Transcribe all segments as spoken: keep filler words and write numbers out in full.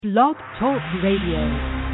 Blog Talk Radio.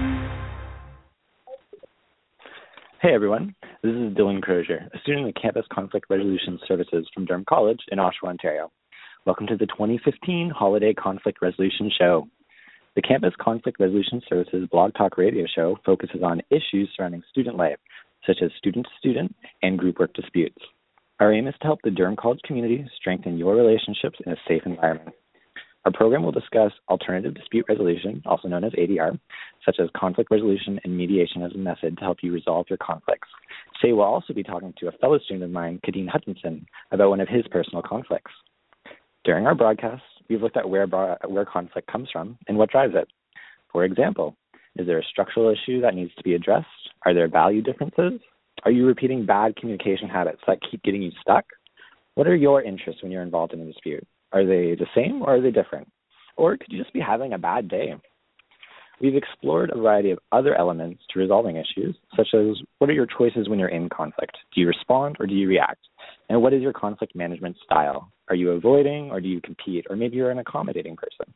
Hey everyone, this is Dylan Crozier, a student in the Campus Conflict Resolution Services from Durham College in Oshawa, Ontario. Welcome to the twenty fifteen Holiday Conflict Resolution Show. The Campus Conflict Resolution Services Blog Talk Radio Show focuses on issues surrounding student life, such as student-to-student and group work disputes. Our aim is to help the Durham College community strengthen your relationships in a safe environment. Our program will discuss alternative dispute resolution, also known as A D R, such as conflict resolution and mediation as a method to help you resolve your conflicts. Today we'll also be talking to a fellow student of mine, Kadeen Hutchinson, about one of his personal conflicts. During our broadcast, we've looked at where, where conflict comes from and what drives it. For example, is there a structural issue that needs to be addressed? Are there value differences? Are you repeating bad communication habits that keep getting you stuck? What are your interests when you're involved in a dispute? Are they the same or are they different? Or could you just be having a bad day? We've explored a variety of other elements to resolving issues, such as what are your choices when you're in conflict? Do you respond or do you react? And what is your conflict management style? Are you avoiding or do you compete? Or maybe you're an accommodating person.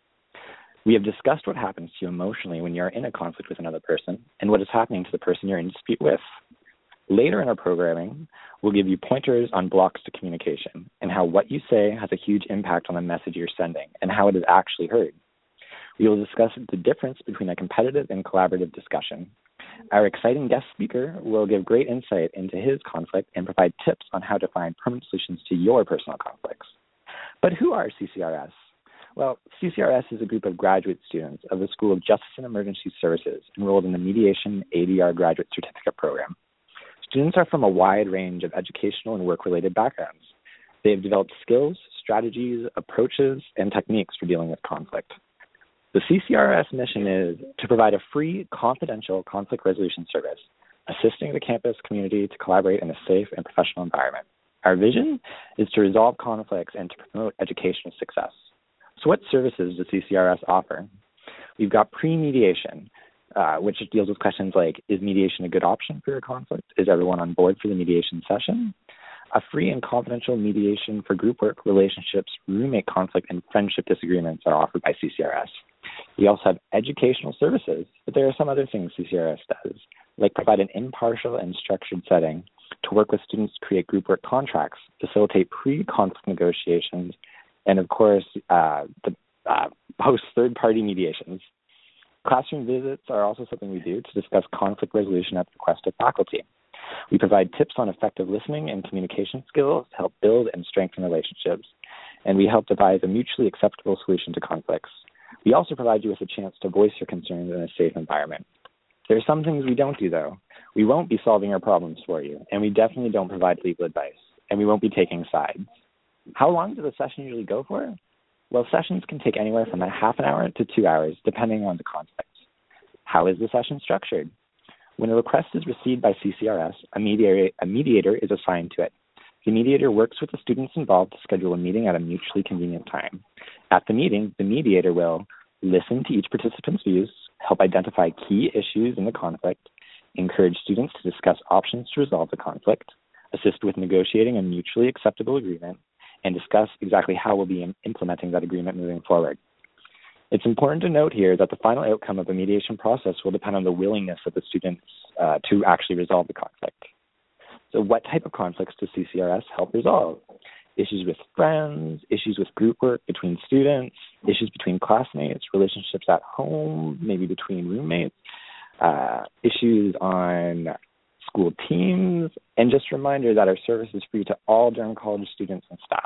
We have discussed what happens to you emotionally when you're in a conflict with another person and what is happening to the person you're in dispute with. Later in our programming, we'll give you pointers on blocks to communication and how what you say has a huge impact on the message you're sending and how it is actually heard. We will discuss the difference between a competitive and collaborative discussion. Our exciting guest speaker will give great insight into his conflict and provide tips on how to find permanent solutions to your personal conflicts. But who are C C R S? Well, C C R S is a group of graduate students of the School of Justice and Emergency Services enrolled in the Mediation A D R Graduate Certificate Program. Students are from a wide range of educational and work-related backgrounds. They have developed skills, strategies, approaches, and techniques for dealing with conflict. The C C R S mission is to provide a free, confidential conflict resolution service, assisting the campus community to collaborate in a safe and professional environment. Our vision is to resolve conflicts and to promote educational success. So what services does C C R S offer? We've got pre-mediation, Uh, which deals with questions like, is mediation a good option for your conflict? Is everyone on board for the mediation session? A free and confidential mediation for group work, relationships, roommate conflict, and friendship disagreements are offered by C C R S. We also have educational services, but there are some other things C C R S does, like provide an impartial and structured setting to work with students to create group work contracts, facilitate pre-conflict negotiations, and of course, uh, the, uh, host third-party mediations. Classroom visits are also something we do to discuss conflict resolution at the request of faculty. We provide tips on effective listening and communication skills to help build and strengthen relationships, and we help devise a mutually acceptable solution to conflicts. We also provide you with a chance to voice your concerns in a safe environment. There are some things we don't do, though. We won't be solving your problems for you, and we definitely don't provide legal advice, and we won't be taking sides. How long does a session usually go for? Well, sessions can take anywhere from a half an hour to two hours, depending on the context. How is the session structured? When a request is received by C C R S, a mediator, a mediator is assigned to it. The mediator works with the students involved to schedule a meeting at a mutually convenient time. At the meeting, the mediator will listen to each participant's views, help identify key issues in the conflict, encourage students to discuss options to resolve the conflict, assist with negotiating a mutually acceptable agreement, and discuss exactly how we'll be implementing that agreement moving forward. It's important to note here that the final outcome of the mediation process will depend on the willingness of the students uh, to actually resolve the conflict. So what type of conflicts does C C R S help resolve? Issues with friends, issues with group work between students, issues between classmates, relationships at home, maybe between roommates, uh, issues on school teams, and just a reminder that our service is free to all Durham College students and staff.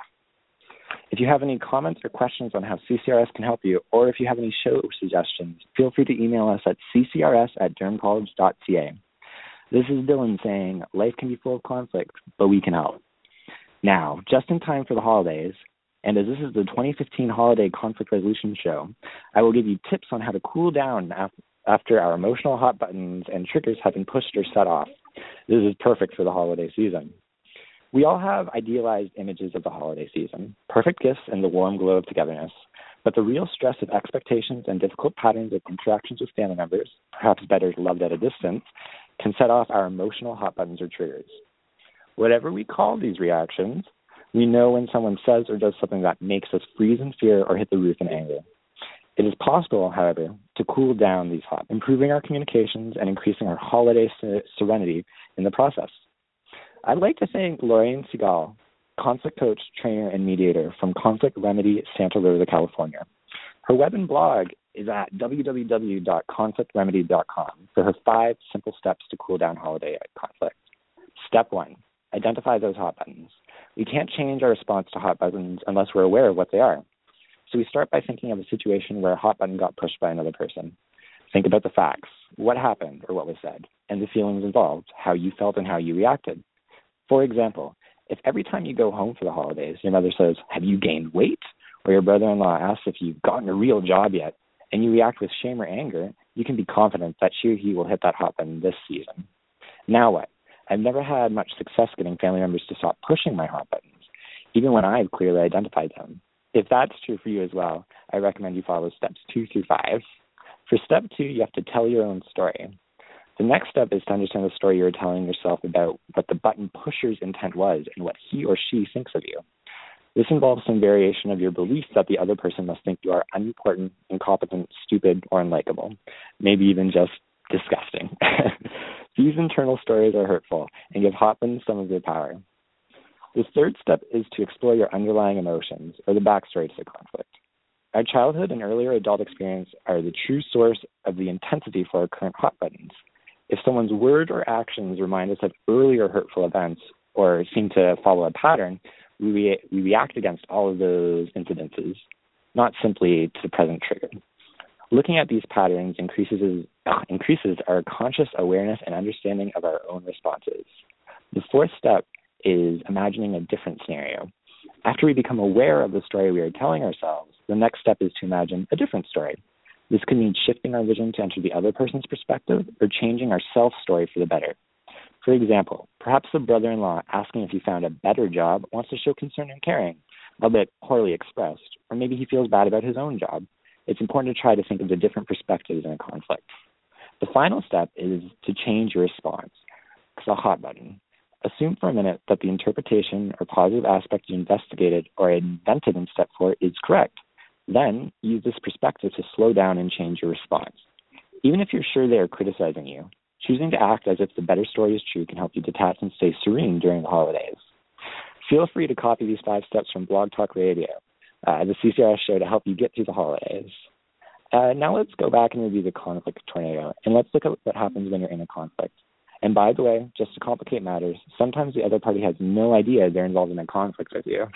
If you have any comments or questions on how C C R S can help you, or if you have any show suggestions, feel free to email us at c c r s at durham college dot c a. This is Dylan saying, life can be full of conflict, but we can help. Now, just in time for the holidays, and as this is the twenty fifteen Holiday Conflict Resolution Show, I will give you tips on how to cool down after after our emotional hot buttons and triggers have been pushed or set off. This is perfect for the holiday season. We all have idealized images of the holiday season, perfect gifts and the warm glow of togetherness, but the real stress of expectations and difficult patterns of interactions with family members, perhaps better loved at a distance, can set off our emotional hot buttons or triggers. Whatever we call these reactions, we know when someone says or does something that makes us freeze in fear or hit the roof in anger. It is possible, however, to cool down these hot, improving our communications and increasing our holiday serenity in the process. I'd like to thank Lorraine Segal, conflict coach, trainer, and mediator from Conflict Remedy, Santa Rosa, California. Her web and blog is at w w w dot conflict remedy dot com for her five simple steps to cool down holiday conflict. Step one, identify those hot buttons. We can't change our response to hot buttons unless we're aware of what they are. So we start by thinking of a situation where a hot button got pushed by another person. Think about the facts, what happened or what was said, and the feelings involved, how you felt and how you reacted. For example, if every time you go home for the holidays, your mother says, "Have you gained weight?" or your brother-in-law asks if you've gotten a real job yet, and you react with shame or anger, you can be confident that she or he will hit that hot button this season. Now what? I've never had much success getting family members to stop pushing my hot buttons, even when I've clearly identified them. If that's true for you as well, I recommend you follow steps two through five. For step two, you have to tell your own story. The next step is to understand the story you're telling yourself about what the button pusher's intent was and what he or she thinks of you. This involves some variation of your belief that the other person must think you are unimportant, incompetent, stupid, or unlikable, maybe even just disgusting. These internal stories are hurtful and give hot buttons some of their power. The third step is to explore your underlying emotions or the backstory to the conflict. Our childhood and earlier adult experience are the true source of the intensity for our current hot buttons. If someone's words or actions remind us of earlier hurtful events or seem to follow a pattern, we, re- we react against all of those incidences, not simply to the present trigger. Looking at these patterns increases, uh, increases our conscious awareness and understanding of our own responses. The fourth step is imagining a different scenario. After we become aware of the story we are telling ourselves, the next step is to imagine a different story. This could mean shifting our vision to enter the other person's perspective or changing our self-story for the better. For example, perhaps the brother-in-law asking if he found a better job wants to show concern and caring, albeit poorly expressed, or maybe he feels bad about his own job. It's important to try to think of the different perspectives in a conflict. The final step is to change your response. It's a hot button. Assume for a minute that the interpretation or positive aspect you investigated or invented in step four is correct. Then use this perspective to slow down and change your response. Even if you're sure they are criticizing you, choosing to act as if the better story is true can help you detach and stay serene during the holidays. Feel free to copy these five steps from Blog Talk Radio, uh, the C C R S show, to help you get through the holidays. Uh, now let's go back and review the conflict tornado, and let's look at what happens when you're in a conflict. And by the way, just to complicate matters, sometimes the other party has no idea they're involved in a conflict with you.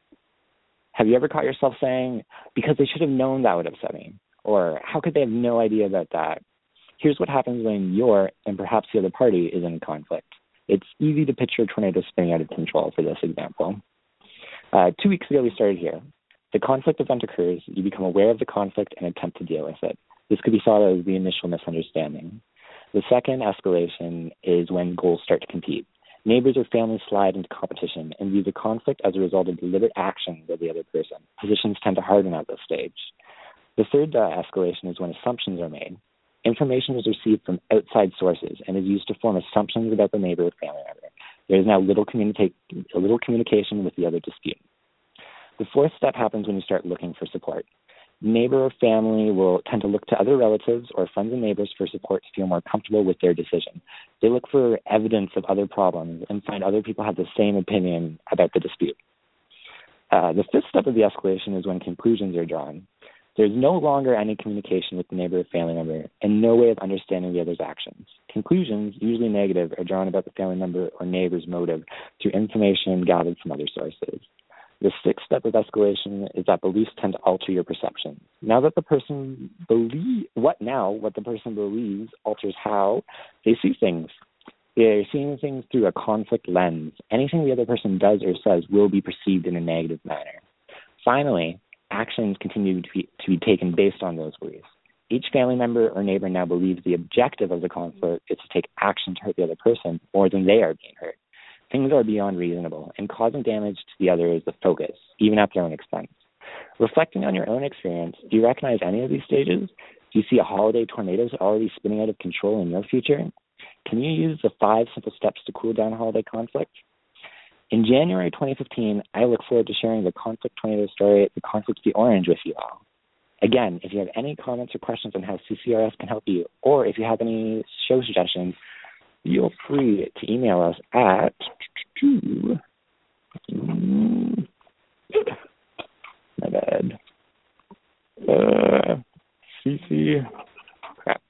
Have you ever caught yourself saying, "Because they should have known that would upset me," or "How could they have no idea about that?" Here's what happens when you're, and perhaps the other party, is in conflict. It's easy to picture a tornado spinning out of control for this example. Uh, two weeks ago, we started here. The conflict event occurs, you become aware of the conflict and attempt to deal with it. This could be thought of as the initial misunderstanding. The second escalation is when goals start to compete. Neighbors or families slide into competition and view the conflict as a result of deliberate actions of the other person. Positions tend to harden at this stage. The third uh, escalation is when assumptions are made. Information is received from outside sources and is used to form assumptions about the neighbor or family member. There is now little, communica- little communication with the other dispute. The fourth step happens when you start looking for support. Neighbor or family will tend to look to other relatives or friends and neighbors for support to feel more comfortable with their decision. They look for evidence of other problems and find other people have the same opinion about the dispute. Uh, the fifth step of the escalation is when conclusions are drawn. There's no longer any communication with the neighbor or family member and no way of understanding the other's actions. Conclusions, usually negative, are drawn about the family member or neighbor's motive through information gathered from other sources. The sixth step of escalation is that beliefs tend to alter your perception. Now that the person believe what now what the person believes alters how they see things. They're seeing things through a conflict lens. Anything the other person does or says will be perceived in a negative manner. Finally, actions continue to be, to be taken based on those beliefs. Each family member or neighbor now believes the objective of the conflict is to take action to hurt the other person more than they are being hurt. Things are beyond reasonable, and causing damage to the other is the focus, even at their own expense. Reflecting on your own experience, do you recognize any of these stages? Do you see a holiday tornadoes already spinning out of control in your future? Can you use the five simple steps to cool down holiday conflict? In January twenty fifteen, I look forward to sharing the conflict tornado story, The Conflict the Orange, with you all. Again, if you have any comments or questions on how C C R S can help you, or if you have any show suggestions, feel free to email us at my bad. Uh, C C crap.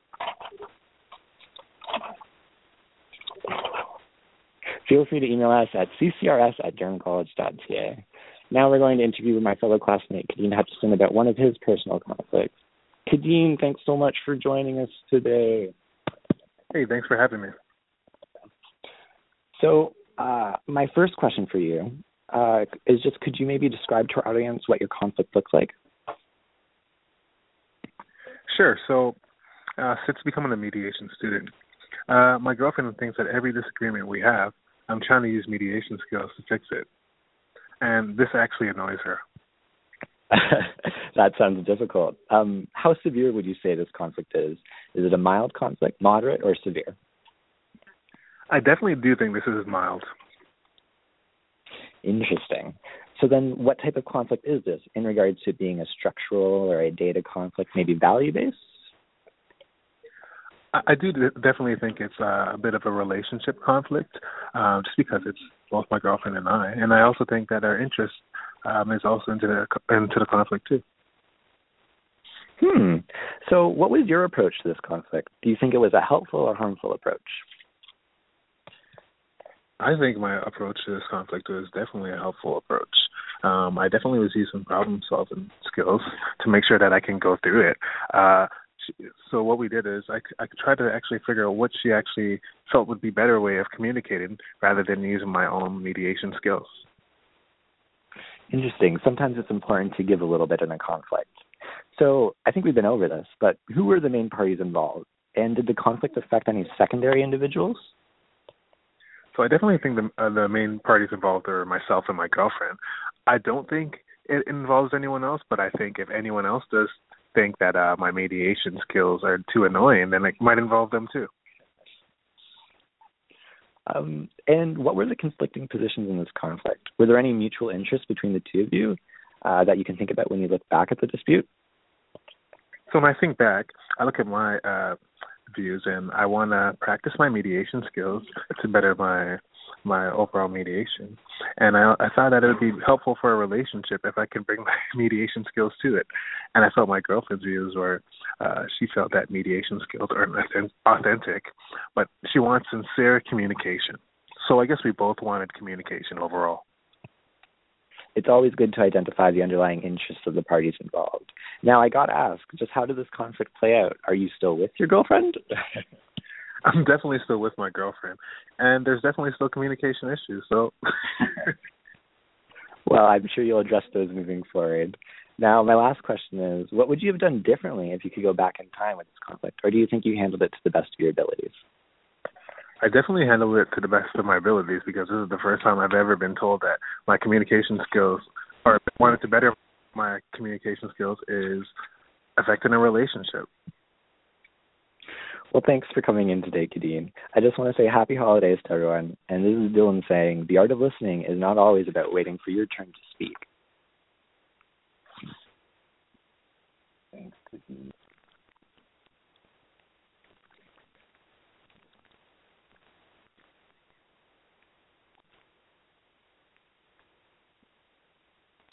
Feel free to email us at c c r s at durham college dot c a. Now we're going to interview my fellow classmate, Kadeen Hutchison, about one of his personal conflicts. Kadeen, thanks so much for joining us today. Hey, thanks for having me. So uh, my first question for you uh, is just, could you maybe describe to our audience what your conflict looks like? Sure. So uh, since becoming a mediation student, uh, my girlfriend thinks that every disagreement we have, I'm trying to use mediation skills to fix it. And this actually annoys her. That sounds difficult. Um, how severe would you say this conflict is? Is it a mild conflict, moderate, or severe? I definitely do think this is mild. Interesting. So then what type of conflict is this in regards to it being a structural or a data conflict, maybe value-based? I do definitely think it's a bit of a relationship conflict, um, just because it's both my girlfriend and I. And I also think that our interest um, is also into the, into the conflict too. Hmm. So what was your approach to this conflict? Do you think it was a helpful or harmful approach? I think my approach to this conflict was definitely a helpful approach. Um, I definitely was using problem-solving skills to make sure that I can go through it. Uh, so what we did is I, I tried to actually figure out what she actually felt would be a better way of communicating rather than using my own mediation skills. Interesting. Sometimes it's important to give a little bit in a conflict. So I think we've been over this, but who were the main parties involved? And did the conflict affect any secondary individuals? So I definitely think the, uh, the main parties involved are myself and my girlfriend. I don't think it involves anyone else, but I think if anyone else does think that uh, my mediation skills are too annoying, then it might involve them too. Um, and what were the conflicting positions in this conflict? Were there any mutual interests between the two of you uh, that you can think about when you look back at the dispute? So when I think back, I look at my uh, views, and I want to practice my mediation skills to better my my overall mediation. And I, I thought that it would be helpful for a relationship if I could bring my mediation skills to it. And I felt my girlfriend's views were, uh, she felt that mediation skills are authentic, but she wants sincere communication. So I guess we both wanted communication overall. It's always good to identify the underlying interests of the parties involved. Now, I got to ask, just how did this conflict play out? Are you still with your girlfriend? I'm definitely still with my girlfriend, and there's definitely still communication issues. So, well, I'm sure you'll address those moving forward. Now, my last question is, what would you have done differently if you could go back in time with this conflict, or do you think you handled it to the best of your abilities? I definitely handled it to the best of my abilities because this is the first time I've ever been told that my communication skills, or wanted to better my communication skills, is affecting a relationship. Well, thanks for coming in today, Kadeen. I just want to say happy holidays to everyone. And this is Dylan saying, the art of listening is not always about waiting for your turn to speak. Thanks, Kadeen.